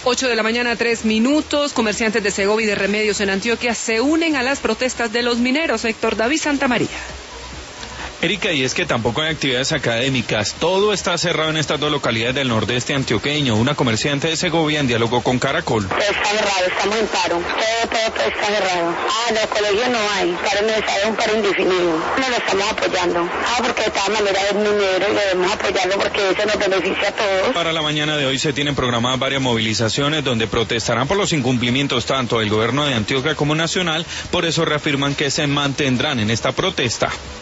8 de la mañana, 3 minutos. Comerciantes de Segovia y de Remedios en Antioquia se unen a las protestas de los mineros. Héctor David Santamaría. Erika, y es que tampoco hay actividades académicas, todo está cerrado en estas dos localidades del nordeste antioqueño. Una comerciante de Segovia en diálogo con Caracol. Está cerrado, estamos en paro, todo está cerrado. Los colegios no hay, paro necesario es un paro indefinido. No lo estamos apoyando, porque de todas maneras es minero y debemos apoyarlo porque eso nos beneficia a todos. Para la mañana de hoy se tienen programadas varias movilizaciones donde protestarán por los incumplimientos tanto del gobierno de Antioquia como nacional, por eso reafirman que se mantendrán en esta protesta.